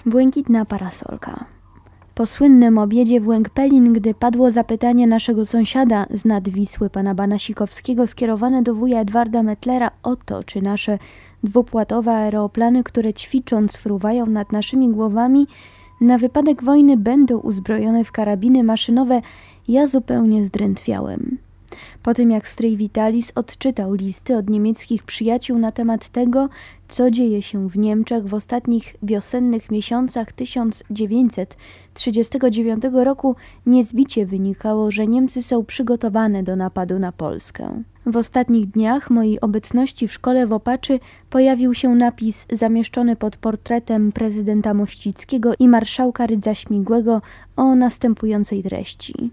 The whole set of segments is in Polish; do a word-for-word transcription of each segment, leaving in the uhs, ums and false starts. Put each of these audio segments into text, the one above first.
Błękitna parasolka. Po słynnym obiedzie w Łęk-Pelin, gdy padło zapytanie naszego sąsiada z nad Wisły, pana Banasikowskiego, skierowane do wuja Edwarda Mettlera o to, czy nasze dwupłatowe aeroplany, które ćwicząc fruwają nad naszymi głowami, na wypadek wojny będą uzbrojone w karabiny maszynowe, ja zupełnie zdrętwiałem. Po tym jak stryj Vitalis odczytał listy od niemieckich przyjaciół na temat tego, co dzieje się w Niemczech w ostatnich wiosennych miesiącach tysiąc dziewięćset trzydziestego dziewiątego roku, niezbicie wynikało, że Niemcy są przygotowane do napadu na Polskę. W ostatnich dniach mojej obecności w szkole w Opaczy pojawił się napis zamieszczony pod portretem prezydenta Mościckiego i marszałka Rydza Śmigłego o następującej treści.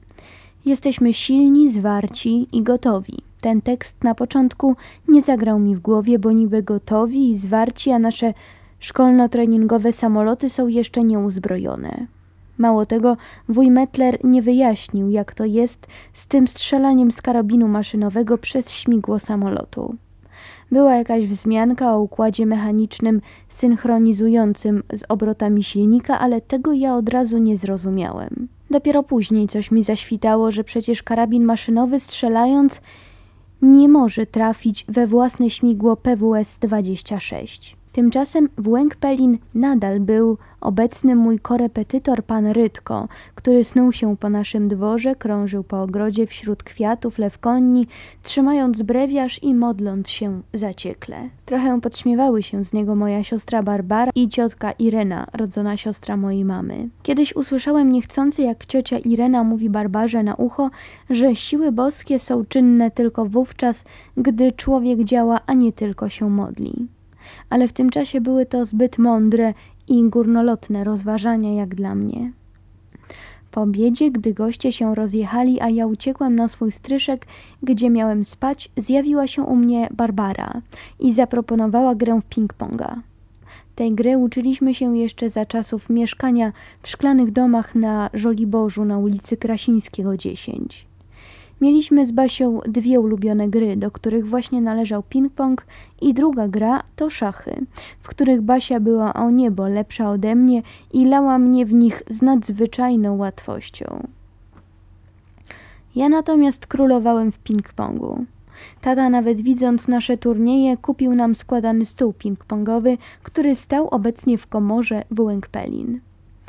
Jesteśmy silni, zwarci i gotowi. Ten tekst na początku nie zagrał mi w głowie, bo niby gotowi i zwarci, a nasze szkolno-treningowe samoloty są jeszcze nieuzbrojone. Mało tego, wuj Mettler nie wyjaśnił, jak to jest z tym strzelaniem z karabinu maszynowego przez śmigło samolotu. Była jakaś wzmianka o układzie mechanicznym synchronizującym z obrotami silnika, ale tego ja od razu nie zrozumiałem. Dopiero później coś mi zaświtało, że przecież karabin maszynowy strzelając nie może trafić we własne śmigło P W S dwadzieścia sześć. Tymczasem w Łęk-Pelin nadal był obecny mój korepetytor pan Rydko, który snuł się po naszym dworze, krążył po ogrodzie wśród kwiatów lewkonni, trzymając brewiarz i modląc się zaciekle. Trochę podśmiewały się z niego moja siostra Barbara i ciotka Irena, rodzona siostra mojej mamy. Kiedyś usłyszałem niechcący, jak ciocia Irena mówi Barbarze na ucho, że siły boskie są czynne tylko wówczas, gdy człowiek działa, a nie tylko się modli. Ale w tym czasie były to zbyt mądre i górnolotne rozważania jak dla mnie. Po obiedzie, gdy goście się rozjechali, a ja uciekłem na swój stryszek, gdzie miałem spać, zjawiła się u mnie Barbara i zaproponowała grę w ping-ponga. Tej gry uczyliśmy się jeszcze za czasów mieszkania w szklanych domach na Żoliborzu na ulicy Krasińskiego dziesięć. Mieliśmy z Basią dwie ulubione gry, do których właśnie należał ping-pong, i druga gra to szachy, w których Basia była o niebo lepsza ode mnie i lała mnie w nich z nadzwyczajną łatwością. Ja natomiast królowałem w ping-pongu. Tata, nawet widząc nasze turnieje, kupił nam składany stół ping-pongowy, który stał obecnie w komorze w Łęk-Pelin.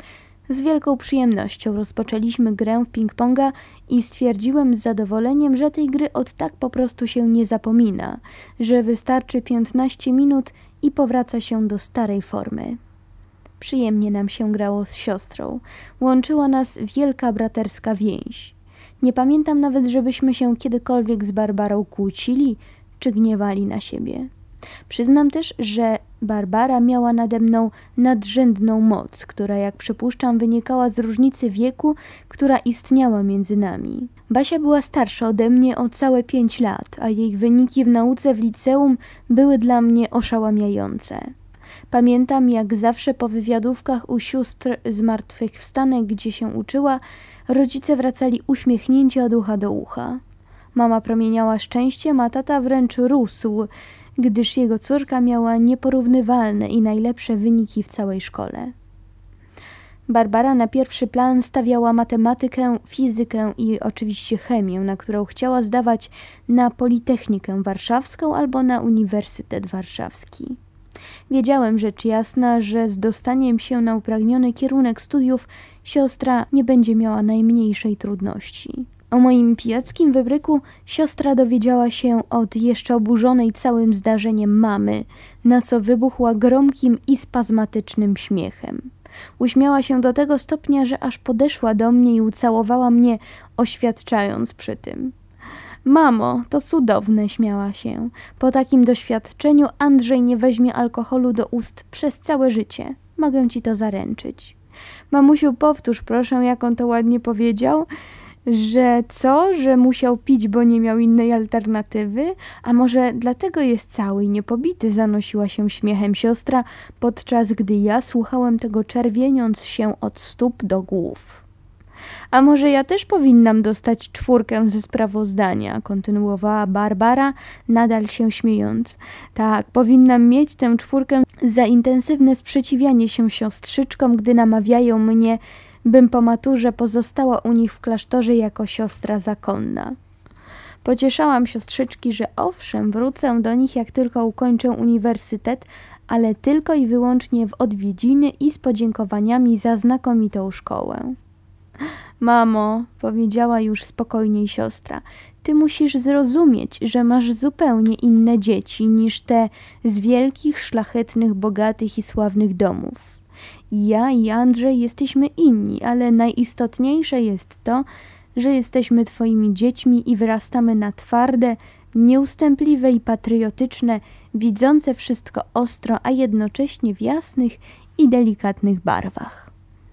Z wielką przyjemnością rozpoczęliśmy grę w ping-ponga i stwierdziłem z zadowoleniem, że tej gry od tak po prostu się nie zapomina, że wystarczy piętnaście minut i powraca się do starej formy. Przyjemnie nam się grało z siostrą. Łączyła nas wielka braterska więź. Nie pamiętam nawet, żebyśmy się kiedykolwiek z Barbarą kłócili czy gniewali na siebie. Przyznam też, że Barbara miała nade mną nadrzędną moc, która, jak przypuszczam, wynikała z różnicy wieku, która istniała między nami. Basia była starsza ode mnie o całe pięć lat, a jej wyniki w nauce w liceum były dla mnie oszałamiające. Pamiętam, jak zawsze po wywiadówkach u sióstr zmartwychwstanek, gdzie się uczyła, rodzice wracali uśmiechnięci od ucha do ucha. Mama promieniała szczęściem, a tata wręcz rósł, gdyż jego córka miała nieporównywalne i najlepsze wyniki w całej szkole. Barbara na pierwszy plan stawiała matematykę, fizykę i oczywiście chemię, na którą chciała zdawać na Politechnikę Warszawską albo na Uniwersytet Warszawski. Wiedziałem rzecz jasna, że z dostaniem się na upragniony kierunek studiów siostra nie będzie miała najmniejszej trudności. O moim pijackim wybryku siostra dowiedziała się od jeszcze oburzonej całym zdarzeniem mamy, na co wybuchła gromkim i spazmatycznym śmiechem. Uśmiała się do tego stopnia, że aż podeszła do mnie i ucałowała mnie, oświadczając przy tym. Mamo, to cudowne, śmiała się. Po takim doświadczeniu Andrzej nie weźmie alkoholu do ust przez całe życie. Mogę ci to zaręczyć. Mamusiu, powtórz proszę, jak on to ładnie powiedział. Że co? Że musiał pić, bo nie miał innej alternatywy? A może dlatego jest cały i niepobity? Zanosiła się śmiechem siostra, podczas gdy ja słuchałem tego czerwieniąc się od stóp do głów. A może ja też powinnam dostać czwórkę ze sprawozdania, kontynuowała Barbara, nadal się śmiejąc. Tak, powinnam mieć tę czwórkę za intensywne sprzeciwianie się siostrzyczkom, gdy namawiają mnie, bym po maturze pozostała u nich w klasztorze jako siostra zakonna. Pocieszałam siostrzyczki, że owszem, wrócę do nich, jak tylko ukończę uniwersytet, ale tylko i wyłącznie w odwiedziny i z podziękowaniami za znakomitą szkołę. Mamo, powiedziała już spokojniej siostra, ty musisz zrozumieć, że masz zupełnie inne dzieci niż te z wielkich, szlachetnych, bogatych i sławnych domów. Ja i Andrzej jesteśmy inni, ale najistotniejsze jest to, że jesteśmy twoimi dziećmi i wyrastamy na twarde, nieustępliwe i patriotyczne, widzące wszystko ostro, a jednocześnie w jasnych i delikatnych barwach.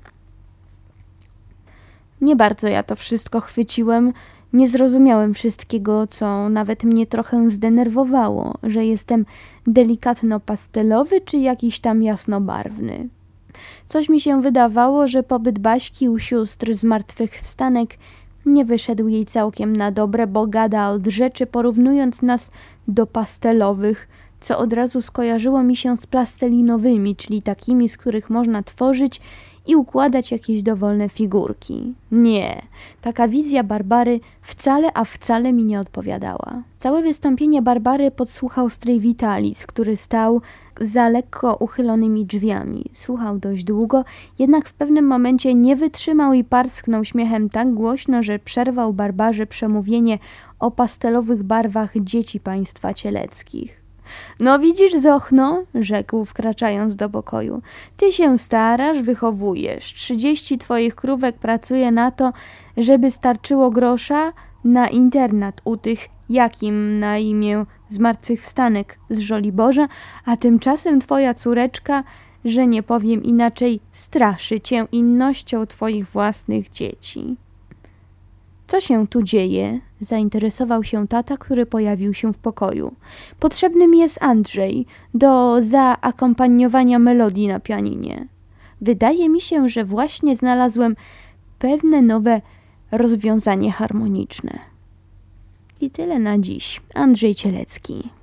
Nie bardzo ja to wszystko chwyciłem, nie zrozumiałem wszystkiego, co nawet mnie trochę zdenerwowało, że jestem delikatno-pastelowy czy jakiś tam jasnobarwny. Coś mi się wydawało, że pobyt Baśki u sióstr zmartwychwstanek nie wyszedł jej całkiem na dobre, bo gada od rzeczy, porównując nas do pastelowych, co od razu skojarzyło mi się z plastelinowymi, czyli takimi, z których można tworzyć i układać jakieś dowolne figurki. Nie, taka wizja Barbary wcale, a wcale mi nie odpowiadała. Całe wystąpienie Barbary podsłuchał stryj Vitalis, który stał za lekko uchylonymi drzwiami. Słuchał dość długo, jednak w pewnym momencie nie wytrzymał i parsknął śmiechem tak głośno, że przerwał Barbarze przemówienie o pastelowych barwach dzieci państwa cieleckich. No widzisz, Zochno, rzekł, wkraczając do pokoju, ty się starasz, wychowujesz. Trzydzieści twoich krówek pracuje na to, żeby starczyło grosza na internat u tych, jakim na imię zmartwychwstanek z Żoliborza, a tymczasem twoja córeczka, że nie powiem inaczej, straszy cię innością twoich własnych dzieci. Co się tu dzieje? Zainteresował się tata, który pojawił się w pokoju. Potrzebny mi jest Andrzej do zaakompaniowania melodii na pianinie. Wydaje mi się, że właśnie znalazłem pewne nowe rozwiązanie harmoniczne. I tyle na dziś. Andrzej Cielecki.